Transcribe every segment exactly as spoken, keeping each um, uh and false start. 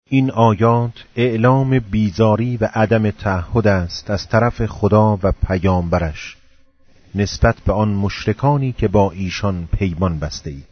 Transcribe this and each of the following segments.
این آیات اعلام بیزاری و عدم تعهد است از طرف خدا و پیامبرش نسبت به آن مشرکانی که با ایشان پیمان بسته اید.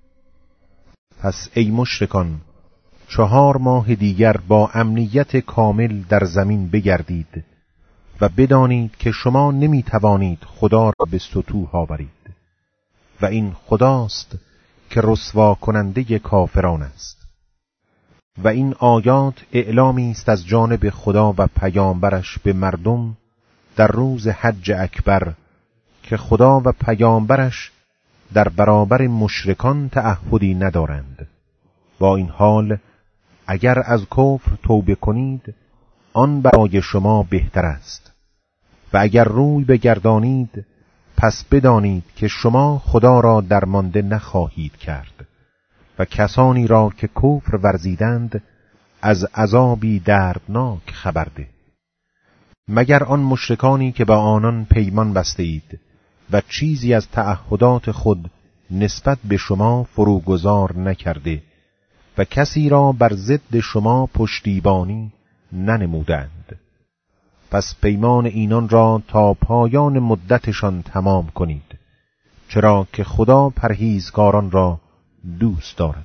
پس ای مشرکان، چهار ماه دیگر با امنیت کامل در زمین بگردید و بدانید که شما نمی توانید خدا را به ستوه آورید و این خداست که رسوا کننده کافران است. و این آیات اعلامی است از جانب خدا و پیامبرش به مردم در روز حج اکبر که خدا و پیامبرش در برابر مشرکان تعهدی ندارند. با این حال اگر از کفر توبه کنید آن برای شما بهتر است و اگر روی بگردانید پس بدانید که شما خدا را درمانده نخواهید کرد و کسانی را که کفر ورزیدند از عذابی دردناک خبر ده. مگر آن مشرکانی که با آنان پیمان بسته اید و چیزی از تعهدات خود نسبت به شما فروگذار نکرده و کسی را بر ضد شما پشتیبانی ننمودند. پس پیمان اینان را تا پایان مدتشان تمام کنید، چرا که خدا پرهیزگاران را دوست دارد.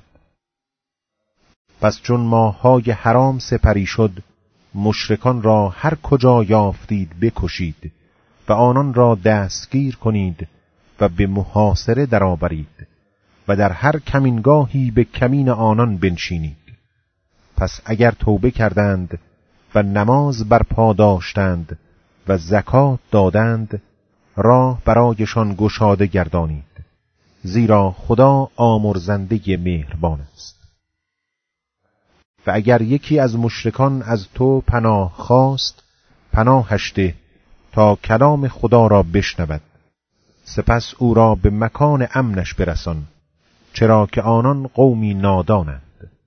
پس چون ماه‌های حرام سپری شد، مشرکان را هر کجا یافتید بکشید و آنان را دستگیر کنید و به محاصره درآورید و در هر کمینگاهی به کمین آنان بنشینید. پس اگر توبه کردند و نماز برپا داشتند و زکات دادند، راه برایشان گشاده گردانید، زیرا خدا آمرزنده مهربان است. و اگر یکی از مشرکان از تو پناه خواست، پناهش ده تا کلام خدا را بشنود، سپس او را به مکان امنش برسان، چرا که آنان قومی نادانند.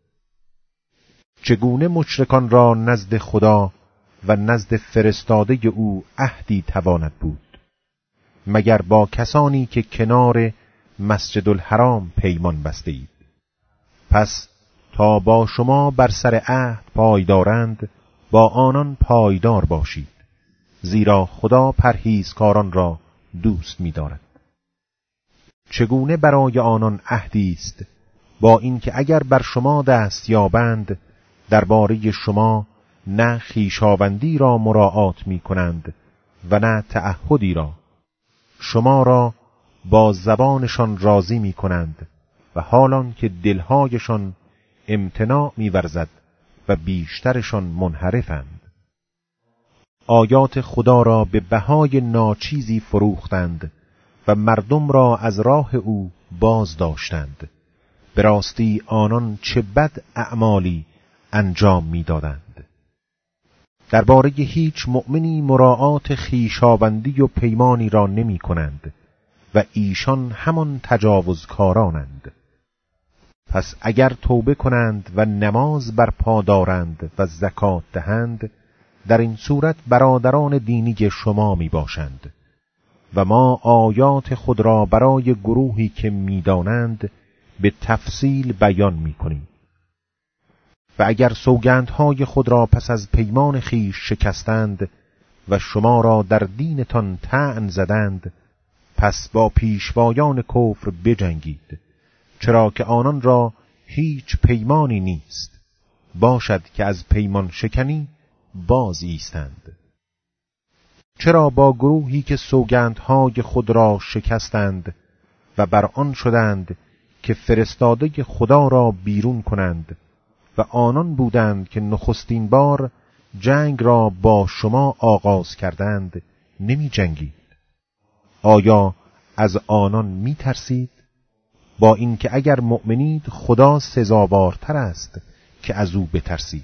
چگونه مشرکان را نزد خدا و نزد فرستاده او عهدی تواند بود، مگر با کسانی که کنار مسجد الحرام پیمان بسته اید. پس تا با شما بر سر عهد پایدارند با آنان پایدار باشید، زیرا خدا پرهیزکاران را دوست می‌دارد. چگونه برای آنان عهدی است با اینکه اگر بر شما دست یابند درباره شما نه خویشاوندی را مراعات می‌کنند و نه تعهدی را، شما را با زبانشان راضی می‌کنند و حالان که دلهایشان امتناع می‌ورزد و بیشترشان منحرفند. آیات خدا را به بهای ناچیزی فروختند و مردم را از راه او باز داشتند. به راستی آنان چه بد اعمالی انجام می‌دادند. درباره هیچ مؤمنی مراعات خویشاوندی و پیمانی را نمی‌کنند و ایشان همان تجاوزکارانند. پس اگر توبه کنند و نماز برپا دارند و زکات دهند، در این صورت برادران دینی شما می باشند و ما آیات خود را برای گروهی که می دانند به تفصیل بیان می کنیم. و اگر سوگندهای خود را پس از پیمان خویش شکستند و شما را در دینتان طعن زدند، پس با پیشوایان کفر بجنگید، چرا که آنان را هیچ پیمانی نیست، باشد که از پیمان شکنی باز ایستند. چرا با گروهی که سوگندهای خود را شکستند و بر آن شدند که فرستاده خدا را بیرون کنند و آنان بودند که نخستین بار جنگ را با شما آغاز کردند نمی جنگید؟ آیا از آنان می ترسید؟ با اینکه اگر مؤمنید خدا سزاوارتر است که از او بترسید.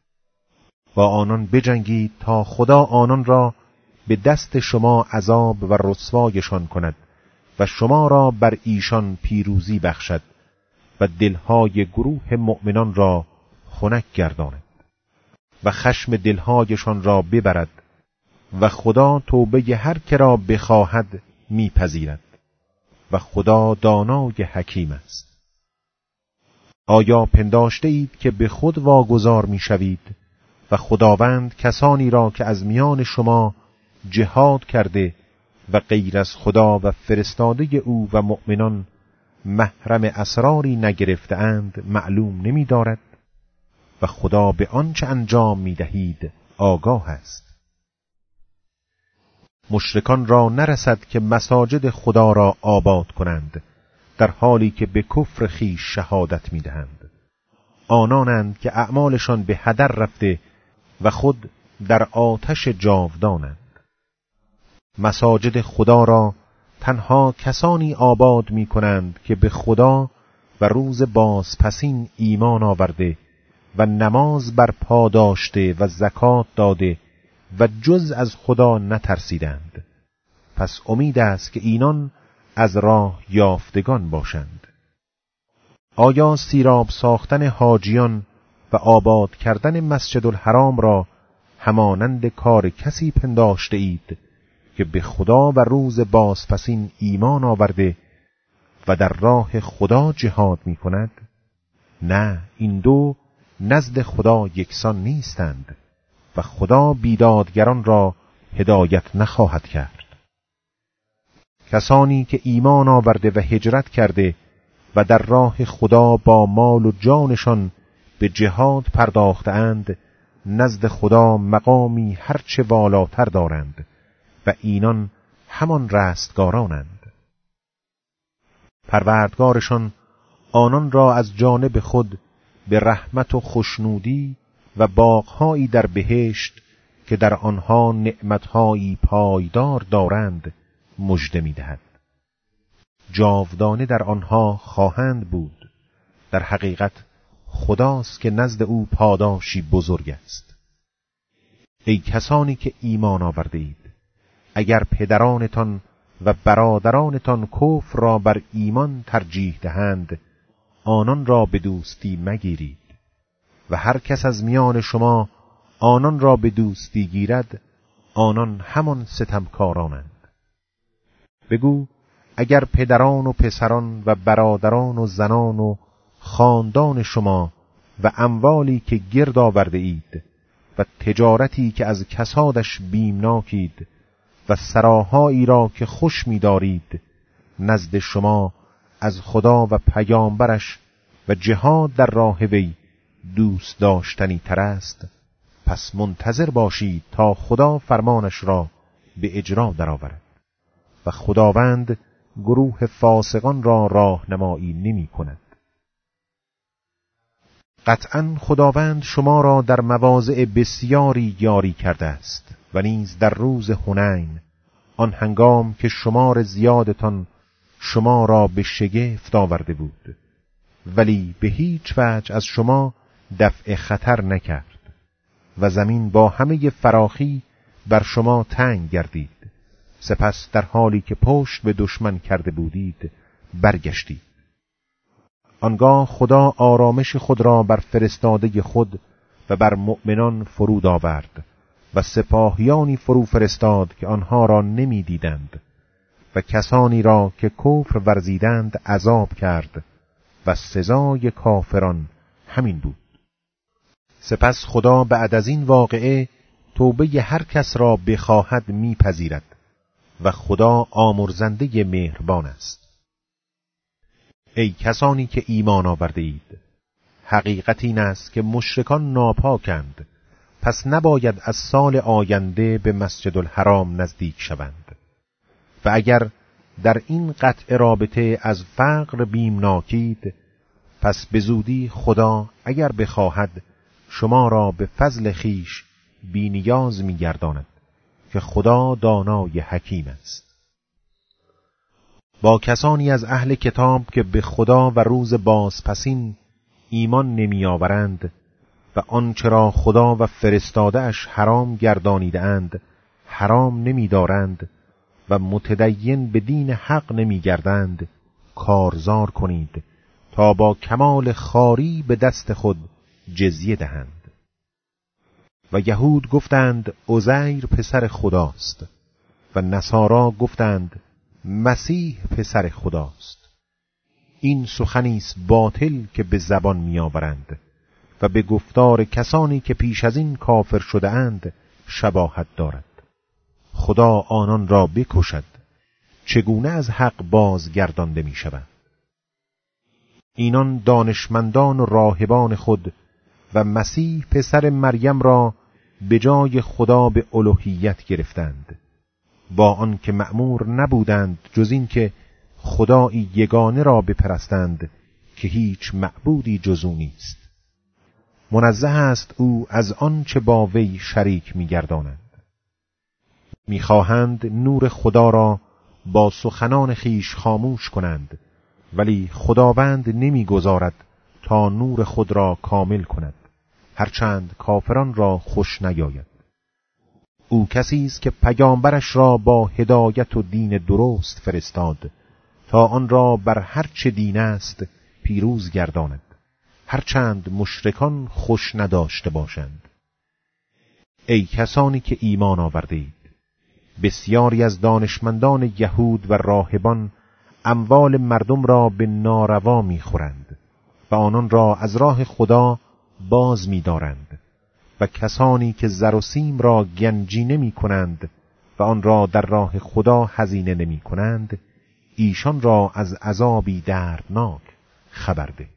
با آنان بجنگید تا خدا آنان را به دست شما عذاب و رسوایشان کند و شما را بر ایشان پیروزی بخشد و دلهای گروه مؤمنان را خنک گرداند و خشم دلهایشان را ببرد و خدا توبه هر که را بخواهد میپذیرد و خدا دانای حکیم است. آیا پنداشته اید که به خود واگذار می شوید و خداوند کسانی را که از میان شما جهاد کرده و غیر از خدا و فرستاده او و مؤمنان محرم اسراری نگرفته اند معلوم نمی دارد و خدا به آنچه انجام می دهید آگاه است. مشرکان را نرسد که مساجد خدا را آباد کنند در حالی که به کفر خویش شهادت می دهند. آنانند که اعمالشان به هدر رفته و خود در آتش جاودانند. مساجد خدا را تنها کسانی آباد می کنند که به خدا و روز بازپسین ایمان آورده و نماز بر پا داشته و زکات داده و جز از خدا نترسیدند. پس امید است که اینان از راه یافتگان باشند. آیا سیراب ساختن حاجیان و آباد کردن مسجد الحرام را همانند کار کسی پنداشته اید که به خدا و روز بازپسین ایمان آورده و در راه خدا جهاد می کند؟ نه، این دو نزد خدا یکسان نیستند و خدا بیدادگران را هدایت نخواهد کرد. کسانی که ایمان آورده و هجرت کرده و در راه خدا با مال و جانشان به جهاد پرداختند نزد خدا مقامی هرچه والاتر دارند و اینان همان رستگارانند. پروردگارشان آنان را از جانب خود به رحمت و خوشنودی و باغهایی در بهشت که در آنها نعمتهایی پایدار دارند مژده می‌دهد. جاودانه در آنها خواهند بود. در حقیقت خداست که نزد او پاداشی بزرگ است. ای کسانی که ایمان آورده اید، اگر پدرانتان و برادرانتان کفر را بر ایمان ترجیح دهند، آنان را به دوستی مگیرید و هر کس از میان شما آنان را به دوستی گیرد، آنان همان ستمکارانند. بگو اگر پدران و پسران و برادران و زنان و خاندان شما و اموالی که گرد آورده اید و تجارتی که از کسادش بیمناکید و سراهایی را که خوش می دارید نزد شما از خدا و پیامبرش و جهاد در راه وی دوست داشتنی تر است، پس منتظر باشید تا خدا فرمانش را به اجرا درآورد و خداوند گروه فاسقان را راهنمایی نمی کند. قطعاً خداوند شما را در مواضع بسیاری یاری کرده است و نیز در روز حنین، آن هنگام که شمار زیادتان شما را به شگفت آورده بود، ولی به هیچ وجه از شما دفع خطر نکرد و زمین با همه فراخی بر شما تنگ گردید. سپس در حالی که پشت به دشمن کرده بودید برگشتید. آنگاه خدا آرامش خود را بر فرستاده خود و بر مؤمنان فرود آورد و سپاهیانی فرو فرستاد که آنها را نمی دیدند و کسانی را که کفر ورزیدند عذاب کرد و سزای کافران همین بود. سپس خدا بعد از این واقعه توبه هر کس را بخواهد میپذیرد و خدا آمرزنده مهربان است. ای کسانی که ایمان آورده اید، حقیقت این است که مشرکان ناپاکند، پس نباید از سال آینده به مسجد الحرام نزدیک شوند و اگر در این قطع رابطه از فقر بیمناکید، پس به زودی خدا اگر بخواهد شما را به فضل خیش بینیاز می‌گرداند که خدا دانای حکیم است. با کسانی از اهل کتاب که به خدا و روز بازپسین ایمان نمی آورند و آنچه را خدا و فرستاده اش حرام گردانیده اند حرام نمی دارند و متدین به دین حق نمی گردند، کارزار کنید تا با کمال خاری به دست خود جزیه دهند. و یهود گفتند عزیر پسر خداست و نصارا گفتند مسیح پسر خداست. این سخنی است باطل که به زبان میآورند و به گفتار کسانی که پیش از این کافر شده اند شباهت دارد. خدا آنان را بکشد، چگونه از حق بازگردانده می شوند؟ اینان دانشمندان و راهبان خود و مسیح پسر مریم را به جای خدا به الوهیت گرفتند، با آن که مأمور نبودند جز این که خدایی یگانه را بپرستند که هیچ معبودی جز او نیست. منزه است او از آن چه با وی شریک می‌گردانند. می‌خواهند نور خدا را با سخنان خیش خاموش کنند، ولی خداوند نمی‌گذارد تا نور خود را کامل کند، هرچند کافران را خوش نیاید. او کسی است که پیامبرش را با هدایت و دین درست فرستاد تا آن را بر هر چه دین است پیروز گرداند، هرچند مشرکان خوش نداشته باشند. ای کسانی که ایمان آورده اید، بسیاری از دانشمندان یهود و راهبان اموال مردم را به ناروا می‌خورند و آنان را از راه خدا باز می‌دارند و کسانی که زر و سیم را گنجینه می‌کنند و آن را در راه خدا هزینه نمی‌کنند، ایشان را از عذابی دردناک خبر ده.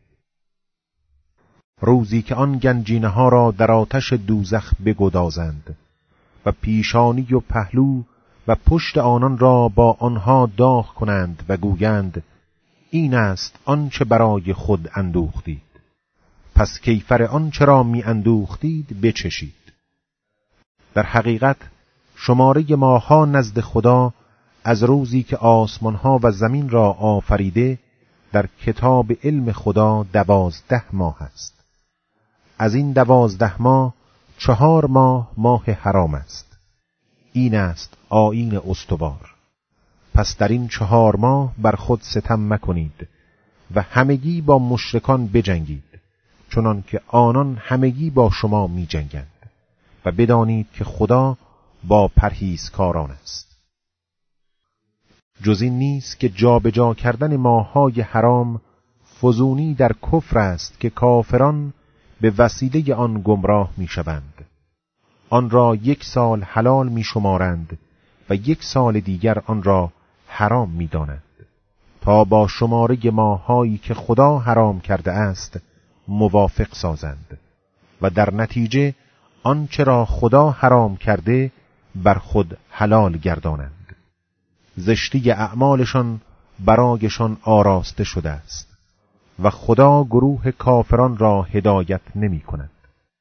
روزی که آن گنجینه ها را در آتش دوزخ بگدازند و پیشانی و پهلو و پشت آنان را با آنها داغ کنند و گویند این است آنچه برای خود اندوختید، پس کیفر آنچه را می اندوختید بچشید. در حقیقت شماره ماها نزد خدا از روزی که آسمانها و زمین را آفریده در کتاب علم خدا دوازده ماه است. از این دوازده ماه چهار ماه ماه حرام است. این است آیین استوار. پس در این چهار ماه بر خود ستم مکنید و همگی با مشرکان بجنگید، چنان که آنان همگی با شما می جنگند، و بدانید که خدا با پرهیزکاران است. جز این نیست که جابجا کردن ماه‌های حرام فزونی در کفر است که کافران به وسیله آن گمراه می شوند. آن را یک سال حلال می شمارند و یک سال دیگر آن را حرام می دانند تا با شماره ماهایی که خدا حرام کرده است موافق سازند و در نتیجه آنچه را خدا حرام کرده بر خود حلال گردانند. زشتی اعمالشان برایشان آراسته شده است و خدا گروه کافران را هدایت نمی کند.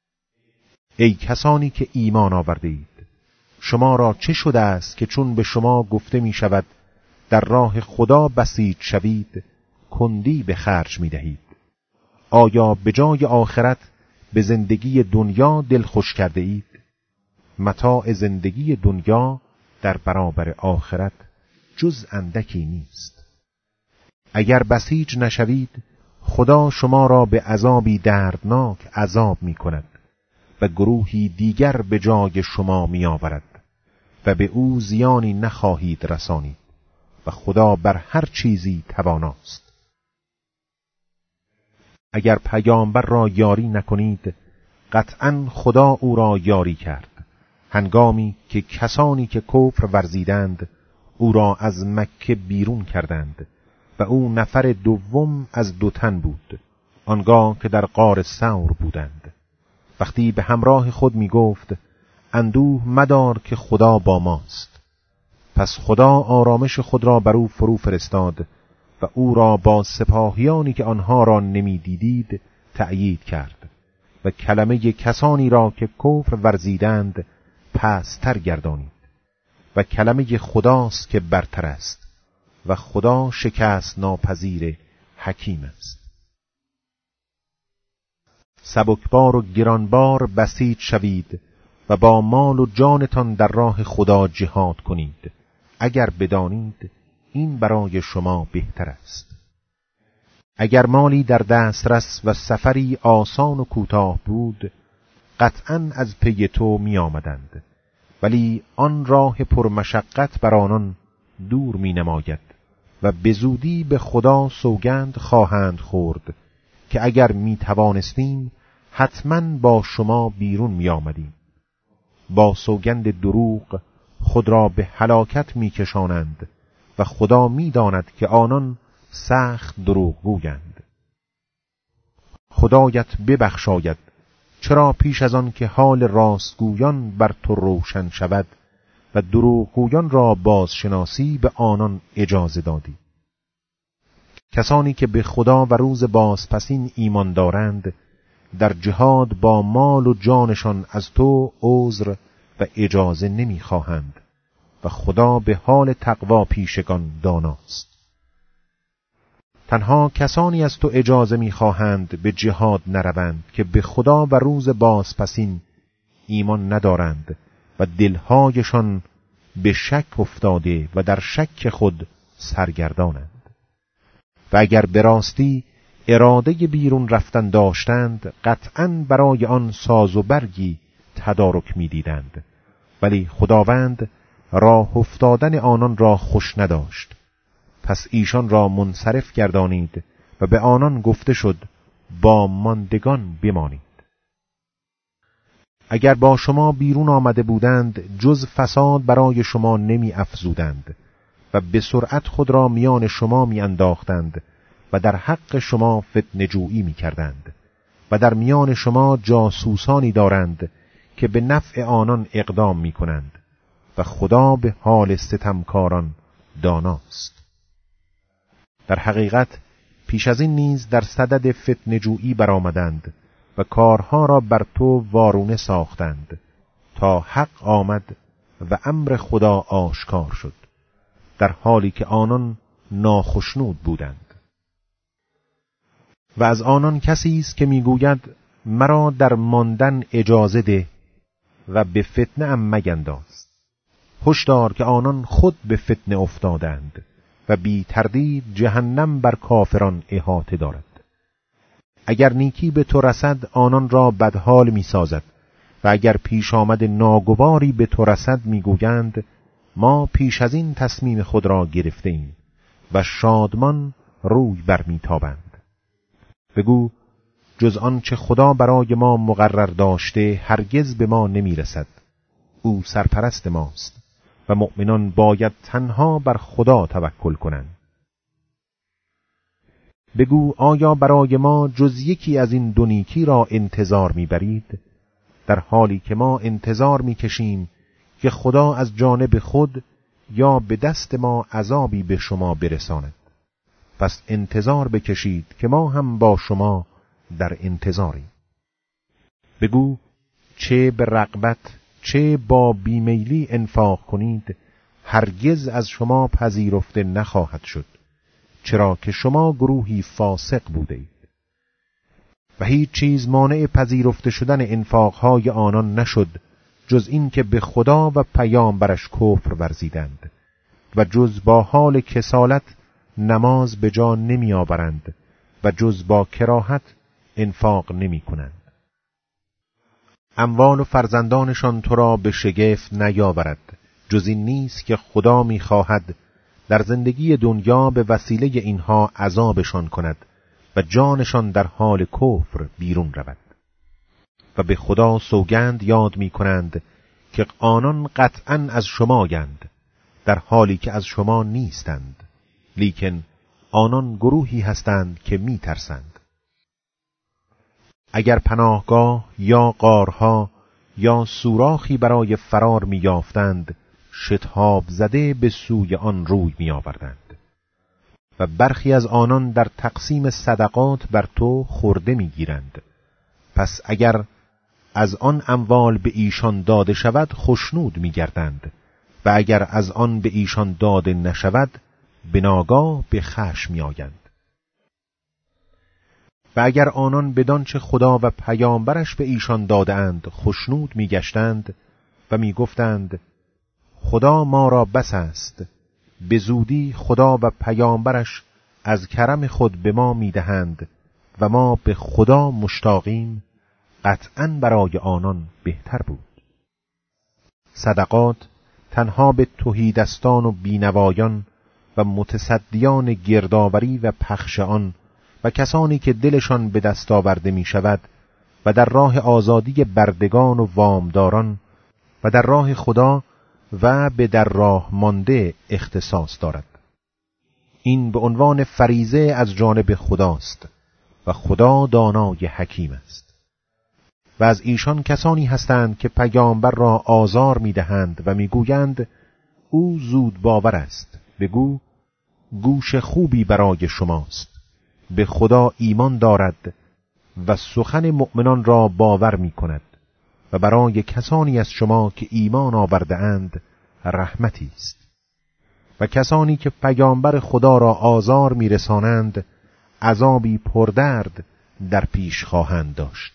ای کسانی که ایمان آورده اید، شما را چه شده است که چون به شما گفته می شود در راه خدا بسیج شوید کندی به خرج می دهید؟ آیا به جای آخرت به زندگی دنیا دل خوش کرده اید؟ متاع زندگی دنیا در برابر آخرت جز اندکی نیست. اگر بسیج نشوید خدا شما را به عذابی دردناک عذاب می کند و گروهی دیگر به جای شما می آورد و به او زیانی نخواهید رسانید و خدا بر هر چیزی تواناست. اگر پیامبر را یاری نکنید قطعاً خدا او را یاری کرد، هنگامی که کسانی که کفر ورزیدند او را از مکه بیرون کردند و او نفر دوم از دو تن بود، آنگاه که در غار ثور بودند. وقتی به همراه خود می گفت اندوه مدار که خدا با ماست، پس خدا آرامش خود را بر او فرو فرستاد و او را با سپاهیانی که آنها را نمی دیدید تأیید کرد و کلمه کسانی را که کفر ورزیدند پستر گردانید و کلمه خداست که برتر است و خدا شکست ناپذیر حکیم است. سبکبار و گرانبار بسیج شوید و با مال و جانتان در راه خدا جهاد کنید، اگر بدانید این برای شما بهتر است. اگر مالی در دسترس و سفری آسان و کوتاه بود قطعاً از پی تو می آمدند، ولی آن راه پرمشقت بر آنان دور می نماید و به زودی به خدا سوگند خواهند خورد که اگر می توانستیم حتما با شما بیرون می آمدیم. با سوگند دروغ خود را به هلاکت می کشانند و خدا می داند که آنان سخت دروغ گویند. خدایت ببخشاید، چرا پیش از آن که حال راستگویان بر تو روشن شود و دروغگویان را بازشناسی به آنان اجازه دادی. کسانی که به خدا و روز بازپسین ایمان دارند در جهاد با مال و جانشان از تو عذر و اجازه نمیخواهند و خدا به حال تقوا پیشگان داناست. تنها کسانی از تو اجازه میخواهند به جهاد نروند که به خدا و روز بازپسین ایمان ندارند و دلهایشان به شک افتاده و در شک خود سرگردانند. و اگر به راستی اراده بیرون رفتن داشتند قطعاً برای آن ساز و برگی تدارک می‌دیدند، ولی خداوند راه افتادن آنان را خوش نداشت. پس ایشان را منصرف گردانید و به آنان گفته شد با ماندگان بمانید. اگر با شما بیرون آمده بودند جز فساد برای شما نمی افزودند و به سرعت خود را میان شما می انداختند و در حق شما فتنه جویی می کردند و در میان شما جاسوسانی دارند که به نفع آنان اقدام می کنند و خدا به حال ستمکاران داناست. در حقیقت پیش از این نیز در صدد فتنه جویی برآمدند و کارها را بر تو وارونه ساختند تا حق آمد و امر خدا آشکار شد، در حالی که آنان ناخشنود بودند. و از آنان کسی است که میگوید مرا در ماندن اجازه ده و به فتنه ام مگنداز. هشدار که آنان خود به فتنه افتادند و بی تردید جهنم بر کافران احاطه دارد. اگر نیکی به تو رسد آنان را بدحال می سازد و اگر پیش آمد ناگواری به تو رسد می گویند ما پیش از این تصمیم خود را گرفته ایم و شادمان روی بر می تابند. بگو جز آنچه خدا برای ما مقرر داشته هرگز به ما نمی رسد. او سرپرست ماست و مؤمنان باید تنها بر خدا توکل کنند. بگو آیا برای ما جز یکی از این دو نیکی را انتظار می‌برید؟ در حالی که ما انتظار می‌کشیم که خدا از جانب خود یا به دست ما عذابی به شما برساند. پس انتظار بکشید که ما هم با شما در انتظاریم. بگو چه به رغبت چه با بیمیلی انفاق کنید هرگز از شما پذیرفته نخواهد شد، چرا که شما گروهی فاسق بوده اید. و هیچ چیز مانع پذیرفته شدن انفاقهای آنان نشد جز این که به خدا و پیامبرش کفر ورزیدند و جز با حال کسالت نماز به جا نمی آورند و جز با کراهت انفاق نمی کنند. اموال و فرزندانشان تو را به شگفت نیاورد، جز این نیست که خدا می خواهد در زندگی دنیا به وسیله اینها عذابشان کند و جانشان در حال کفر بیرون رود. و به خدا سوگند یاد می کنند که آنان قطعاً از شمایند، در حالی که از شما نیستند، لیکن آنان گروهی هستند که می ترسند. اگر پناهگاه یا غارها یا سوراخی برای فرار می یافتند شتاب زده به سوی آن روی می آوردند و برخی از آنان در تقسیم صدقات بر تو خورده می گیرند. پس اگر از آن اموال به ایشان داده شود خشنود می گردند و اگر از آن به ایشان داده نشود به ناگاه به خشم می آیند. و اگر آنان بدانچه خدا و پیامبرش به ایشان داده‌اند خشنود می گشتند و می گفتند خدا ما را بس است، به زودی خدا و پیامبرش از کرم خود به ما می دهند و ما به خدا مشتاقیم، قطعاً برای آنان بهتر بود. صدقات تنها به تهیدستان و بینوایان و متصدیان گردآوری و پخش آن و کسانی که دلشان به دست آورده می شود و در راه آزادی بردگان و وامداران و در راه خدا و به در راه مانده اختصاص دارد. این به عنوان فریضه از جانب خداست و خدا دانای حکیم است. و از ایشان کسانی هستند که پیامبر را آزار می‌دهند و می‌گویند او زود باور است. بگو گوش خوبی برای شماست، به خدا ایمان دارد و سخن مؤمنان را باور می‌کند و برای کسانی از شما که ایمان آورده اند رحمتی است. و کسانی که پیامبر خدا را آزار می‌رسانند عذابی پردرد در پیش خواهند داشت.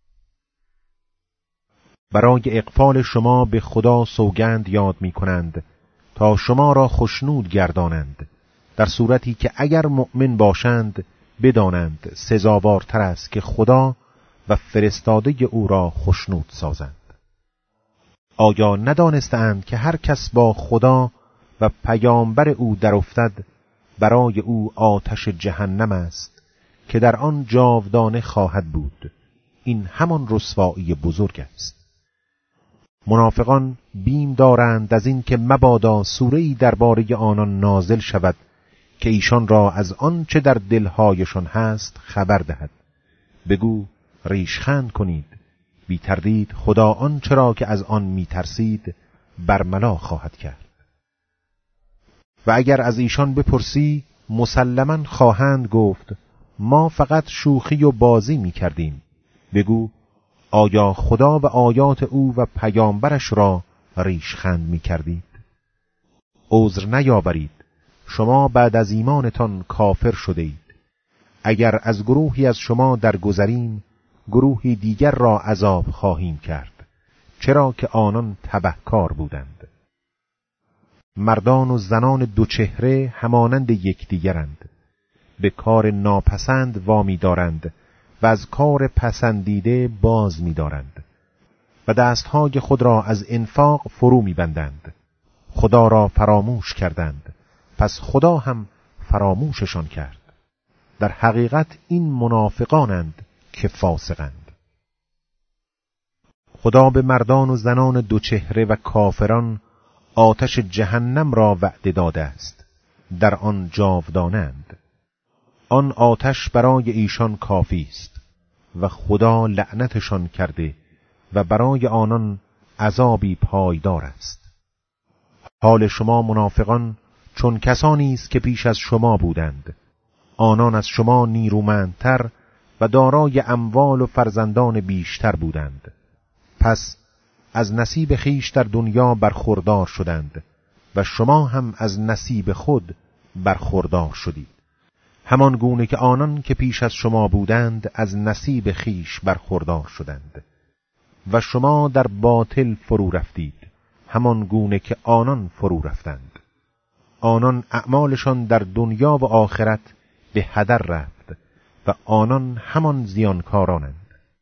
برای اغفال شما به خدا سوگند یاد می‌کنند تا شما را خشنود گردانند، در صورتی که اگر مؤمن باشند بدانند سزاوارتر است که خدا و فرستاده او را خشنود سازند. آیا ندانستند که هر کس با خدا و پیامبر او در افتد برای او آتش جهنم است که در آن جاودانه خواهد بود؟ این همان رسوایی بزرگ است. منافقان بیم دارند از این که مبادا سوره‌ای درباره آنان نازل شود که ایشان را از آن چه در دلهایشان هست خبر دهد. بگو ریشخند کنید، بی تردید خدا آن چرا که از آن می ترسید برملا خواهد کرد. و اگر از ایشان بپرسی مسلماً خواهند گفت ما فقط شوخی و بازی می کردیم. بگو آیا خدا و آیات او و پیامبرش را ریشخند می کردید؟ عذر نیاورید، شما بعد از ایمانتان کافر شده اید. اگر از گروهی از شما درگذریم گروهی دیگر را عذاب خواهیم کرد، چرا که آنان تبهکار بودند. مردان و زنان دو چهره همانند یکدیگرند، به کار ناپسند وامی دارند و از کار پسندیده باز می دارند و دستهای خود را از انفاق فرو می بندند. خدا را فراموش کردند، پس خدا هم فراموششان کرد. در حقیقت این منافقانند که فاسقند. خدا به مردان و زنان دو چهره و کافران آتش جهنم را وعده داده است، در آن جاودانند. آن آتش برای ایشان کافی است و خدا لعنتشان کرده و برای آنان عذابی پایدار است. حال شما منافقان چون کسانی است که پیش از شما بودند. آنان از شما نیرومندتر و دارای اموال و فرزندان بیشتر بودند. پس از نصیب خیش در دنیا برخوردار شدند و شما هم از نصیب خود برخوردار شدید، همان گونه که آنان که پیش از شما بودند از نصیب خیش برخوردار شدند و شما در باطل فرو رفتید، همان گونه که آنان فرو رفتند. آنان اعمالشان در دنیا و آخرت به هدر رفت و آنان همان زیانکارانند.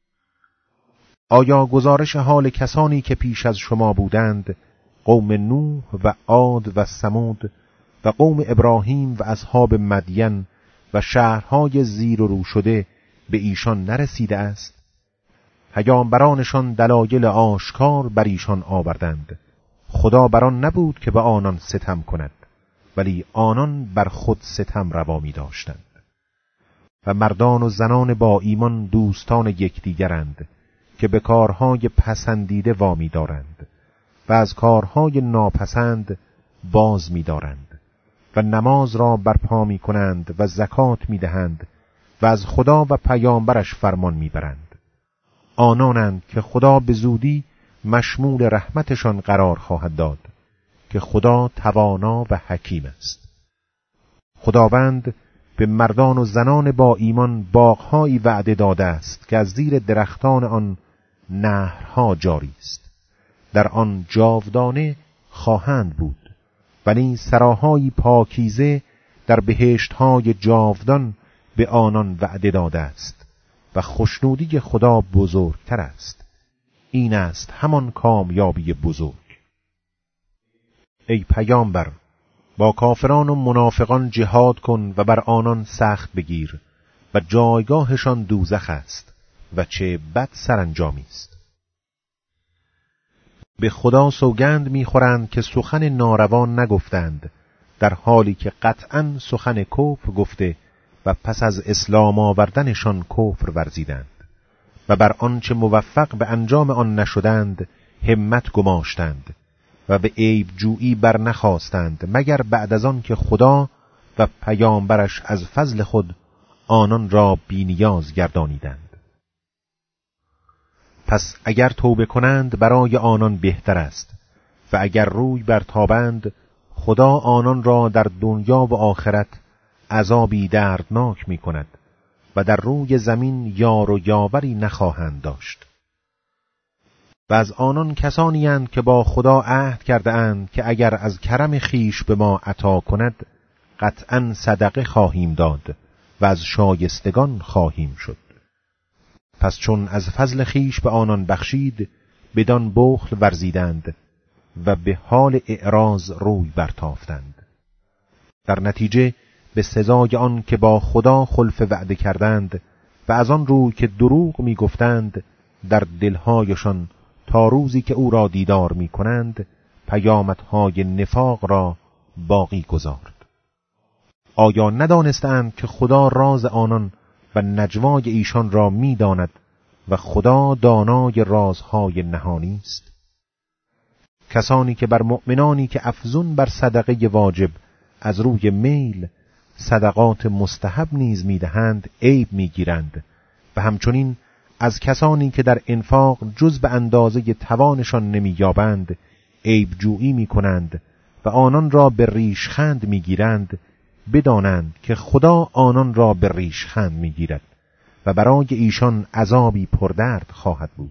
آیا گزارش حال کسانی که پیش از شما بودند، قوم نوح و عاد و ثمود و قوم ابراهیم و اصحاب مدین و شهرهای زیر و رو شده به ایشان نرسیده است؟ پیامبرانشان دلایل آشکار بر ایشان آوردند. خدا بر آن نبود که به آنان ستم کند، ولی آنان بر خود ستم روا می داشتند. و مردان و زنان با ایمان دوستان یکدیگرند که به کارهای پسندیده وامی دارند و از کارهای ناپسند باز می دارند و نماز را برپا می کنند و زکات می دهند و از خدا و پیامبرش فرمان می برند. آنانند که خدا به زودی مشمول رحمتشان قرار خواهد داد که خدا توانا و حکیم است. خداوند به مردان و زنان با ایمان باغ‌هایی وعده داده است که از زیر درختان آن نهرها جاری است، در آن جاودانه خواهند بود، ولی سراهای پاکیزه در بهشت‌های جاودان به آنان وعده داده است و خوشنودی خدا بزرگتر است. این است همان کامیابی بزرگ. ای پیامبر، با کافران و منافقان جهاد کن و بر آنان سخت بگیر و جایگاهشان دوزخ است و چه بد سرانجامی است. به خدا سوگند می‌خورند که سخن ناروا نگفتند، در حالی که قطعاً سخن کفر گفته و پس از اسلام آوردنشان کفر ورزیدند و بر آنچه موفق به انجام آن نشدند همت گماشتند و به عیب جویی بر نخواستند مگر بعد از آن که خدا و پیامبرش از فضل خود آنان را بی‌نیاز گردانیدند. پس اگر توبه کنند برای آنان بهتر است و اگر روی برتابند خدا آنان را در دنیا و آخرت عذابی دردناک می کند و در روی زمین یار و یاوری نخواهند داشت. و از آنان کسانی اند که با خدا عهد کرده اند که اگر از کرم خیش به ما عطا کند قطعاً صدقه خواهیم داد و از شایستگان خواهیم شد. پس چون از فضل خیش به آنان بخشید بدان بخل ورزیدند و به حال اعراض روی برتافتند. در نتیجه به سزای آن که با خدا خلف وعده کردند و از آن روی که دروغ می گفتند در دلهایشان تا روزی که او را دیدار می کنند پیامدهای نفاق را باقی گذارد. آیا ندانستند که خدا راز آنان و نجوای ایشان را می داند و خدا دانای رازهای نهانی است؟ کسانی که بر مؤمنانی که افزون بر صدقه واجب از روی میل صدقات مستحب نیز میدهند عیب میگیرند و همچنین از کسانی که در انفاق جز به اندازه توانشان نمییابند عیب جویی میکنند و آنان را به ریشخند میگیرند، بدانند که خدا آنان را به ریشخند میگیرد و برای ایشان عذابی پردرد خواهد بود.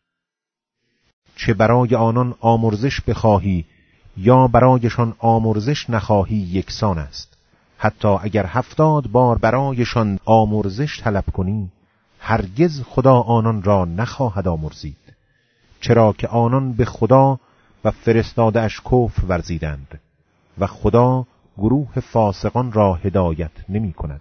چه برای آنان آمرزش بخواهی یا برایشان آمرزش نخواهی یکسان است. حتی اگر هفتاد بار برایشان آمرزش طلب کنی هرگز خدا آنان را نخواهد آمرزید، چرا که آنان به خدا و فرستاده‌اش کفر ورزیدند و خدا گروه فاسقان را هدایت نمی کند.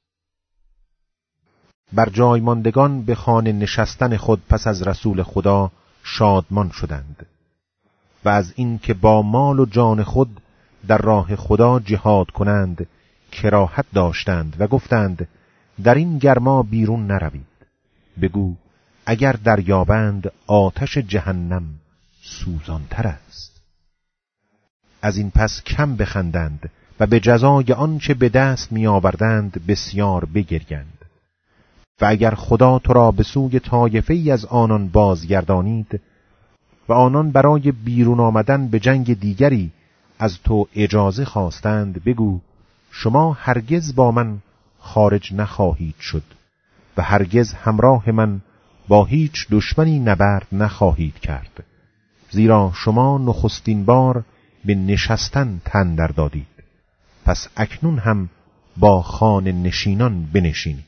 بر جای ماندگان به خانه نشستن خود پس از رسول خدا شادمان شدند و از این که با مال و جان خود در راه خدا جهاد کنند کراهت داشتند و گفتند در این گرما بیرون نروید. بگو اگر دریابند آتش جهنم سوزانتر است. از این پس کم بخندند و به جزای آنچه به دست می آوردند بسیار بگریند. و اگر خدا تو را به سوی طایفه‌ای از آنان بازگردانید و آنان برای بیرون آمدن به جنگ دیگری از تو اجازه خواستند بگو شما هرگز با من خارج نخواهید شد و هرگز همراه من با هیچ دشمنی نبرد نخواهید کرد، زیرا شما نخستین بار به نشستن تن در دادید، پس اکنون هم با خانه نشینان بنشینید.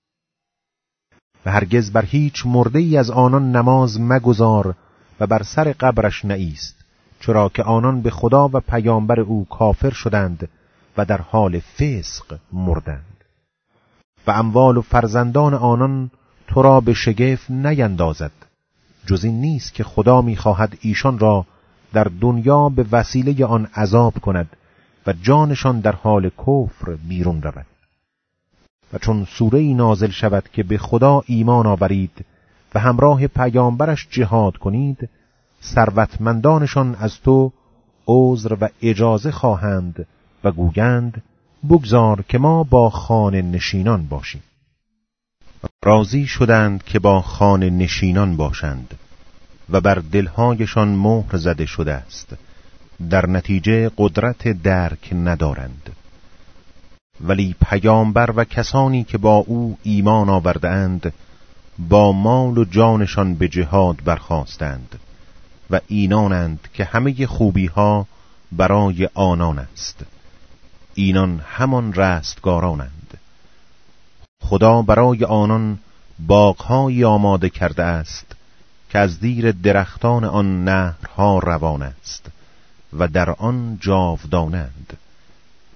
و هرگز بر هیچ مرده ای از آنان نماز مگذار و بر سر قبرش نایست، چرا که آنان به خدا و پیامبر او کافر شدند و در حال فسق مردند. و اموال و فرزندان آنان تو را به شگفت نیندازد، جز این نیست که خدا می‌خواهد ایشان را در دنیا به وسیله آن عذاب کند و جانشان در حال کفر بیرون رود. و چون سوره‌ای نازل شود که به خدا ایمان آورید و همراه پیامبرش جهاد کنید، ثروتمندانشان از تو عذر و اجازه خواهند و گویند بگذار که ما با خانه نشینان باشیم. راضی شدند که با خانه نشینان باشند و بر دلهایشان مهر زده شده است، در نتیجه قدرت درک ندارند. ولی پیامبر و کسانی که با او ایمان آوردند با مال و جانشان به جهاد برخاستند و اینانند که همه خوبی ها برای آنان است. اینان همان رستگارانند. خدا برای آنان باغ‌هایی آماده کرده است که از زیر درختان آن نهرها روان است و در آن جاودانند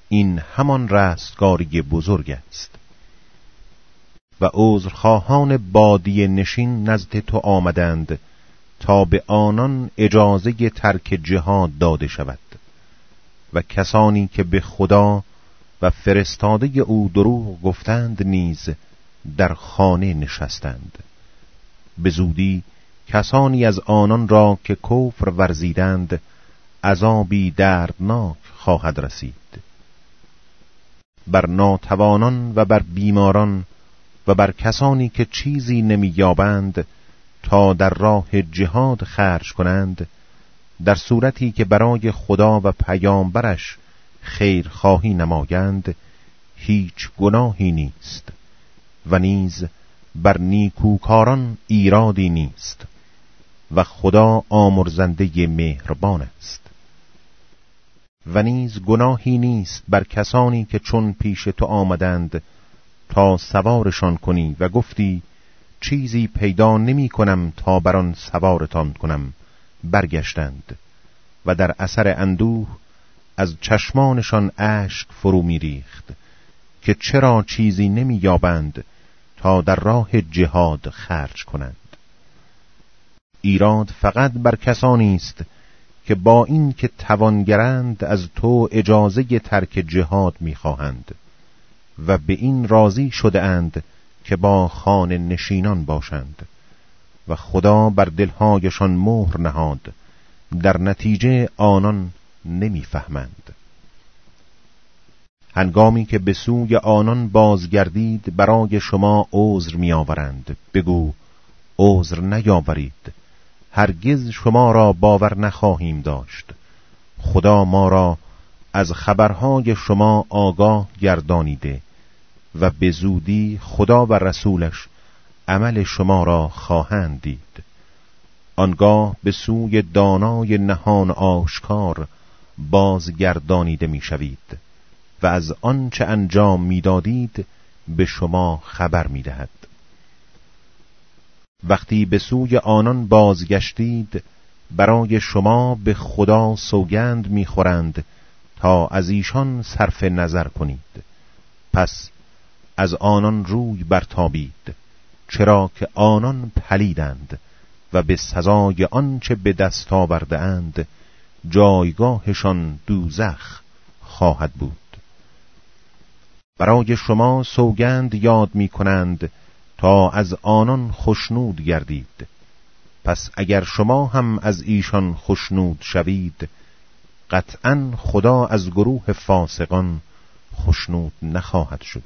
این همان رستگاری بزرگ است. و عذرخواهان بادیه نشین نزد تو آمدند تا به آنان اجازه ترک جهاد داده شود و کسانی که به خدا و فرستاده او دروغ گفتند نیز در خانه نشستند. به زودی کسانی از آنان را که کفر ورزیدند عذابی دردناک خواهد رسید. بر ناتوانان و بر بیماران و بر کسانی که چیزی نمی‌یابند تا در راه جهاد خرج کنند، در صورتی که برای خدا و پیامبرش خیرخواهی نمایند، هیچ گناهی نیست و نیز بر نیکوکاران ایرادی نیست و خدا آمرزنده مهربان است. و نیز گناهی نیست بر کسانی که چون پیش تو آمدند تا سوارشان کنی و گفتی چیزی پیدا نمی کنم تا بر آن سوارتان کنم، برگشتند و در اثر اندوه از چشمانشان اشک فرو می ریخت که چرا چیزی نمی یابند تا در راه جهاد خرج کنند. ایراد فقط بر کسانی است که با این که توانگرند از تو اجازه ترک جهاد می خواهند و به این راضی شده اند که با خانه نشینان باشند و خدا بر دلهایشان مهر نهاد، در نتیجه آنان نمی‌فهمند. هنگامی که به سوی آنان بازگردید برای شما عذر می‌آورند، بگو عذر نیاورید، هرگز شما را باور نخواهیم داشت. خدا ما را از خبرهای شما آگاه گردانیده و به زودی خدا و رسولش عمل شما را خواهند دید. آنگاه به سوی دانای نهان آشکار بازگردانیده می‌شوید و از آنچه انجام می‌دادید به شما خبر می‌دهد. وقتی به سوی آنان بازگشتید برای شما به خدا سوگند می‌خورند تا از ایشان صرف نظر کنید. پس از آنان روی برتابید، چرا که آنان پلیدند و به سزای آنچه به دست آورده اند جایگاهشان دوزخ خواهد بود. برای شما سوگند یاد می کنند تا از آنان خشنود گردید. پس اگر شما هم از ایشان خشنود شوید، قطعاً خدا از گروه فاسقان خشنود نخواهد شد.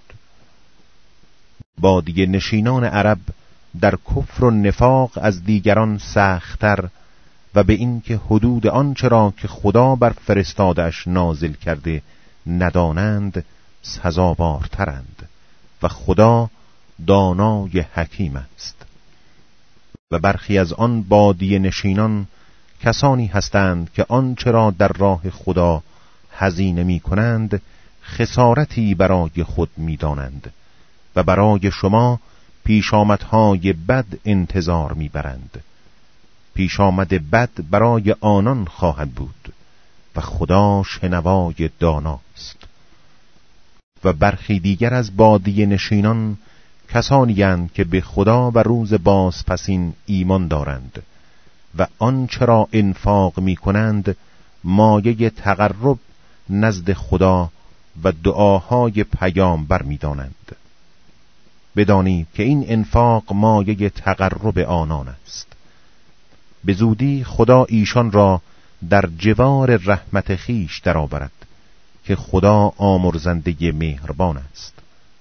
بادیه نشینان عرب در کفر و نفاق از دیگران سخت‌تر و به این که حدود آنچه را که خدا بر فرستادش نازل کرده ندانند سزاوارترند و خدا دانای حکیم است. و برخی از آن بادیه نشینان کسانی هستند که آنچه را در راه خدا هزینه می کنند خسارتی برای خود می دانند و برای شما پیشامدهای بد انتظار می برند. پیشامد بد برای آنان خواهد بود و خدا شنوای داناست. و برخی دیگر از بادیه نشینان کسانی اند که به خدا و روز بازپسین ایمان دارند و آنچه را انفاق می کنند مایه تقرب نزد خدا و دعاهای پیامبر می دانند. بدانید که این انفاق مایه تقرب آنان است. به زودی خدا ایشان را در جوار رحمت خیش درآورد که خدا آمرزنده مهربان است.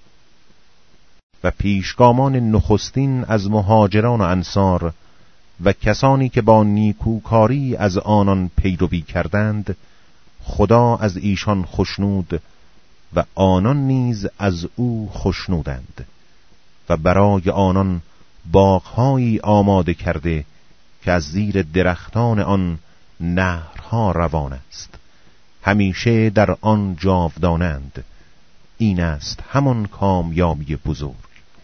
و پیشگامان نخستین از مهاجران و انصار و کسانی که با نیکوکاری از آنان پیروی کردند خدا از ایشان خشنود و آنان نیز از او خشنودند و برای آنان باغ‌هایی آماده کرده که از زیر درختان آن نهرها روان است، همیشه در آن جاودانند. این است همان کامیابی بزرگ.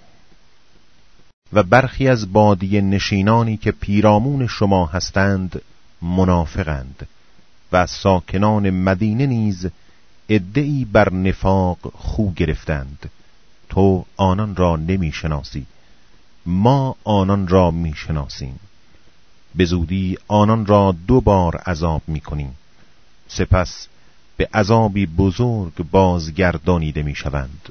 و برخی از بادیه نشینانی که پیرامون شما هستند منافقند و از ساکنان مدینه نیز عده‌ای بر نفاق خو گرفتند، تو آنان را نمی شناسی، ما آنان را می شناسیم. به زودی آنان را دو بار عذاب می کنیم، سپس به عذابی بزرگ بازگردانیده می شوند.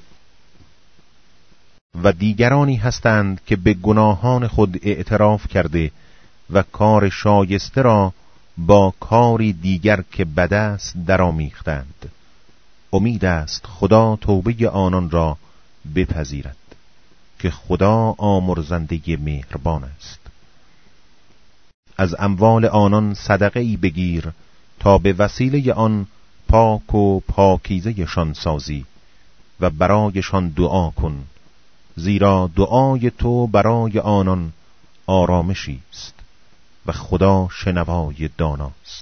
و دیگرانی هستند که به گناهان خود اعتراف کرده و کار شایسته را با کاری دیگر که بد است درآمیختند. امید است خدا توبه آنان را بپذیرد که خدا آمرزنده مهربان است. از اموال آنان صدقه ای بگیر تا به وسیله آن پاک و پاکیزه شان سازی و برایشان دعا کن، زیرا دعای تو برای آنان آرامشی است و خدا شنوای داناست.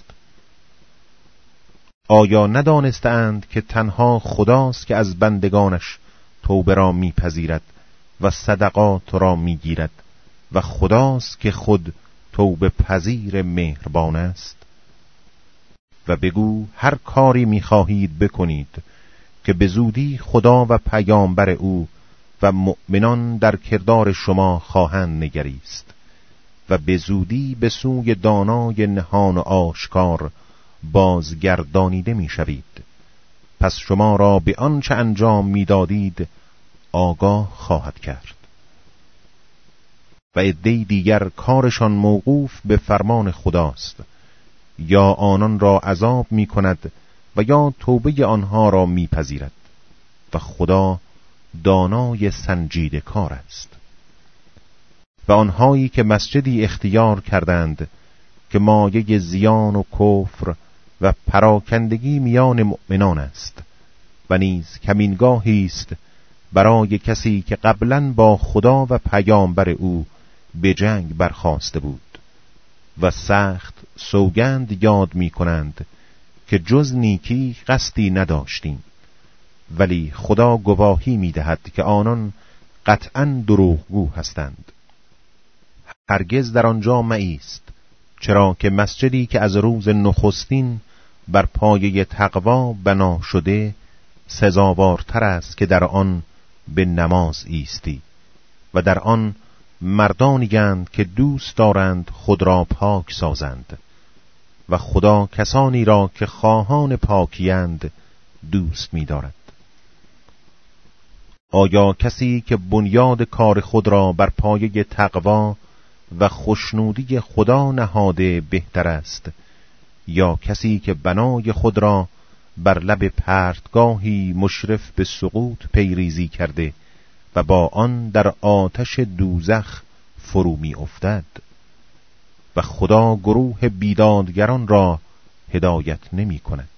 آیا ندانستند که تنها خداست که از بندگانش توبه را میپذیرد و صدقات را میگیرد و خداست که خود توبه پذیر مهربان است؟ و بگو هر کاری میخواهید بکنید که به زودی خدا و پیامبر او و مؤمنان در کردار شما خواهند نگریست و به زودی به سوی دانای نهان و آشکار بازگردانیده میشوید. پس شما را به آنچه انجام میدادید آگاه خواهد کرد. و عده‌ای دیگر کارشان موقوف به فرمان خداست، یا آنان را عذاب می کند و یا توبه آنها را می پذیرد و خدا دانای سنجیده کار است. و آنهایی که مسجدی اختیار کردند که مایه زیان و کفر و پراکندگی میان مؤمنان است و نیز کمینگاهی است برای کسی که قبلاً با خدا و پیامبر او به جنگ برخاسته بود و سخت سوگند یاد می کنند که جز نیکی قصدی نداشتیم، ولی خدا گواهی می دهد که آنان قطعاً دروغگو هستند. هرگز در آنجا مایست، چرا که مسجدی که از روز نخستین بر پایه تقوا بنا شده سزاوارتر است که در آن به نماز ایستی و در آن مردانی‌اند که دوست دارند خود را پاک سازند و خدا کسانی را که خواهان پاکی‌اند دوست می‌دارد. آیا کسی که بنیاد کار خود را بر پایه تقوا و خوشنودی خدا نهاده بهتر است، یا کسی که بنای خود را بر لب پرتگاهی مشرف به سقوط پیریزی کرده و با آن در آتش دوزخ فرو می افتد؟ و خدا گروه بیدادگران را هدایت نمی کند.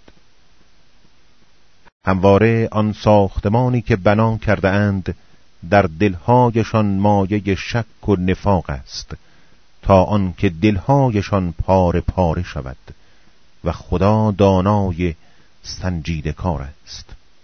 همواره آن ساختمانی که بنا کرده اند در دلهایشان مایه شک و نفاق است، تا آن که دلهایشان پاره پاره شود و خدا دانای سنجیده کار است.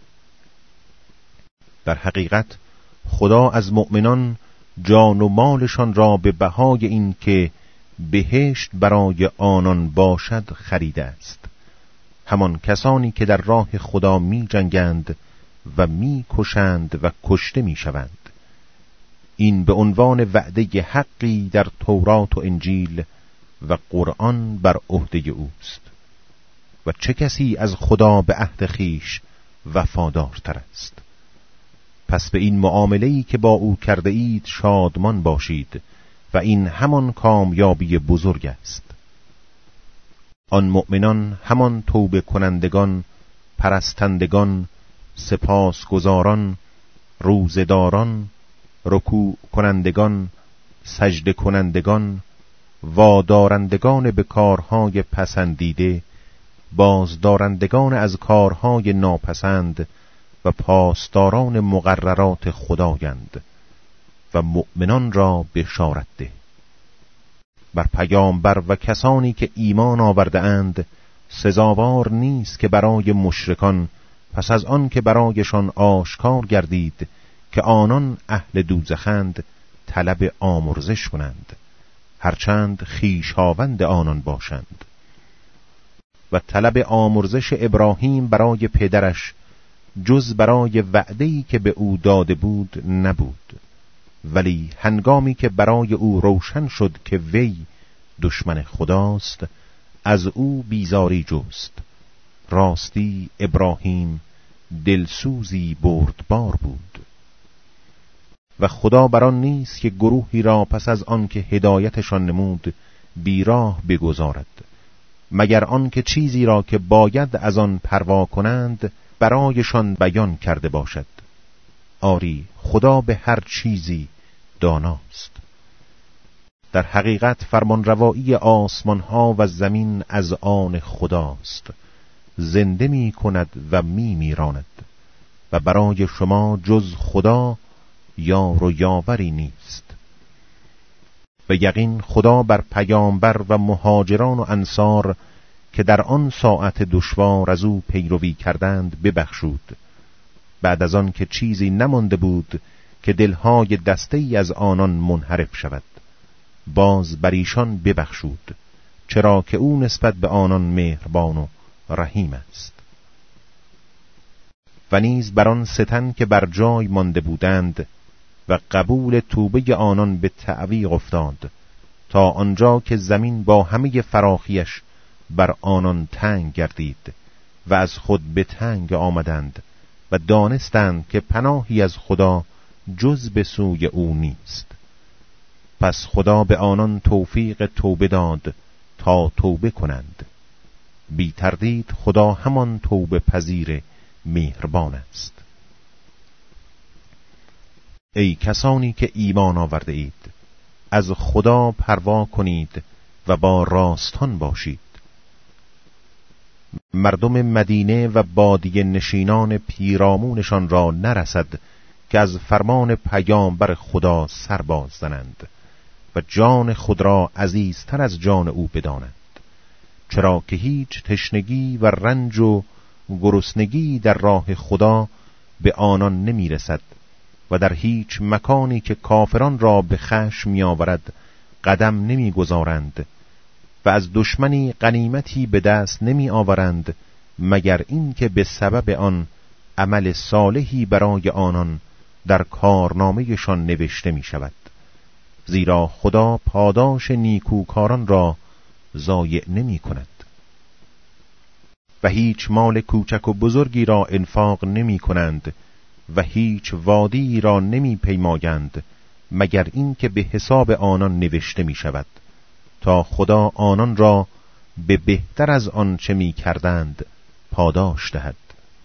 در حقیقت خدا از مؤمنان جان و مالشان را به بهای این که بهشت برای آنان باشد خریده است. همان کسانی که در راه خدا می جنگند و می کشند و کشته می شوند. این به عنوان وعده حقی در تورات و انجیل و قرآن بر عهده اوست. و چه کسی از خدا به عهد خویش وفادارتر است؟ پس به این معامله‌ای که با او کرده اید شادمان باشید و این همان کامیابی بزرگ است. آن مؤمنان همان توبه کنندگان، پرستندگان، سپاسگزاران، روزداران، رکوع کنندگان، سجده کنندگان، وادارندگان به کارهای پسندیده، بازدارندگان از کارهای ناپسند و پاسداران مقررات خدایند و مؤمنان را بشارت ده. بر پیامبر و کسانی که ایمان آورده اند سزاوار نیست که برای مشرکان پس از آن که برایشان آشکار گردید که آنان اهل دوزخند طلب آمرزش کنند، هرچند خویشاوند آنان باشند. و طلب آمرزش ابراهیم برای پدرش جز برای وعده‌ای که به او داده بود نبود، ولی هنگامی که برای او روشن شد که وی دشمن خداست، از او بیزاری جست. راستی ابراهیم دلسوزی بردبار بود. و خدا بران نیست که گروهی را پس از آن که هدایتشان نمود بیراه بگذارد، مگر آن که چیزی را که باید از آن پروا کنند برایشان بیان کرده باشد. آری خدا به هر چیزی داناست. در حقیقت فرمانروایی آسمان ها و زمین از آن خداست، زنده می کند و می میراند و برای شما جز خدا یار و یاوری نیست. و یقین خدا بر پیامبر و مهاجران و انصار که در آن ساعت دشوار از او پیروی کردند ببخشود، بعد از آن که چیزی نمانده بود که دلهای دسته ای از آنان منحرف شود. باز بر ایشان ببخشود، چرا که او نسبت به آنان مهربان و رحیم است. و نیز بر آن ستن که بر جای مانده بودند و قبول توبه آنان به تعویق افتاد، تا آنجا که زمین با همه فراخیش بر آنان تنگ گردید و از خود به تنگ آمدند و دانستند که پناهی از خدا جز به سوی او نیست. پس خدا به آنان توفیق توبه داد تا توبه کنند. بی تردید خدا همان توبه پذیر مهربان است. ای کسانی که ایمان آورده اید، از خدا پروا کنید و با راستان باشید. مردم مدینه و بادیه نشینان پیرامونشان را نرسد که از فرمان پیامبر خدا سر باز زنند و جان خود را عزیزتر از جان او بدانند، چرا که هیچ تشنگی و رنج و گرسنگی در راه خدا به آنان نمی رسد و در هیچ مکانی که کافران را به خشم می آورد قدم نمی گذارند و از دشمنی غنیمتی به دست نمی آورند مگر این که به سبب آن عمل صالحی برای آنان در کارنامه‌شان نوشته می شود، زیرا خدا پاداش نیکوکاران را ضایع نمی کند. و هیچ مال کوچک و بزرگی را انفاق نمی کنند و هیچ وادی را نمی پیمایند مگر این که به حساب آنان نوشته می شود، تا خدا آنان را به بهتر از آن چه می کردند پاداش دهد.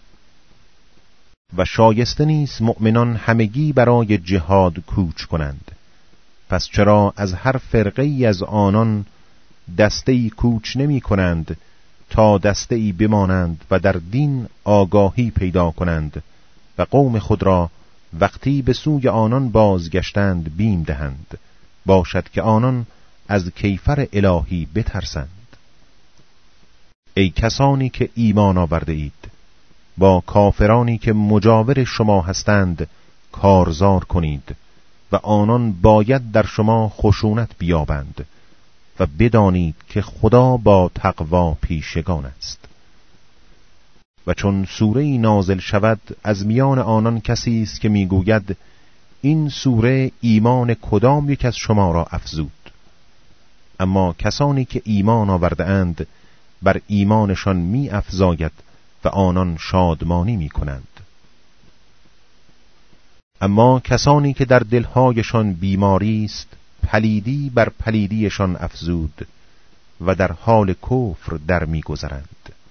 و شایسته نیست مؤمنان همگی برای جهاد کوچ کنند. پس چرا از هر فرقه ای از آنان دسته ای کوچ نمی کنند تا دسته ای بمانند و در دین آگاهی پیدا کنند و قوم خود را وقتی به سوی آنان بازگشتند بیم دهند، باشد که آنان از کیفر الهی بترسند. ای کسانی که ایمان آورده اید، با کافرانی که مجاور شما هستند کارزار کنید و آنان باید در شما خشونت بیابند و بدانید که خدا با تقوا پیشگان است. و چون سوره نازل شود از میان آنان کسی است که میگوید این سوره ایمان کدام یک از شما را افزود؟ اما کسانی که ایمان آورده اند بر ایمانشان می افزاید و آنان شادمانی می کنند. اما کسانی که در دلهایشان بیماری است پلیدی بر پلیدیشان افزود و در حال کفر در می گذرند.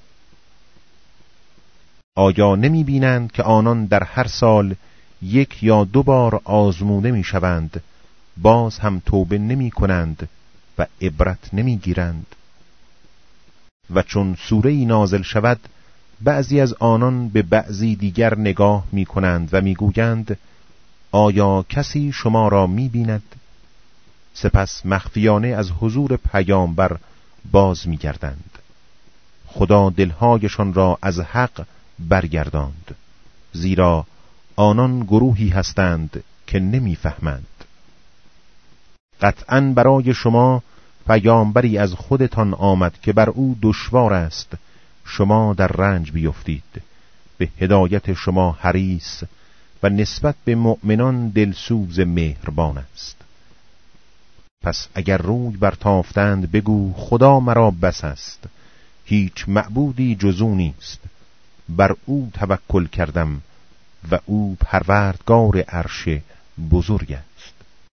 آیا نمی بینند که آنان در هر سال یک یا دو بار آزموده می شوند، باز هم توبه نمی کنند و عبرت نمی گیرند؟ و چون سوره‌ای نازل شود بعضی از آنان به بعضی دیگر نگاه می کنند و می گویند آیا کسی شما را می بیند؟ سپس مخفیانه از حضور پیامبر باز می گردند. خدا دلهایشان را از حق برگرداند، زیرا آنان گروهی هستند که نمی فهمند. قطعاً برای شما پیامبری از خودتان آمد که بر او دشوار است شما در رنج بیفتید، به هدایت شما حریص و نسبت به مؤمنان دلسوز مهربان است. پس اگر روی برتافتند بگو خدا مرا بس است، هیچ معبودی جز او نیست، بر او توکل کردم و او پروردگار عرش بزرگ است.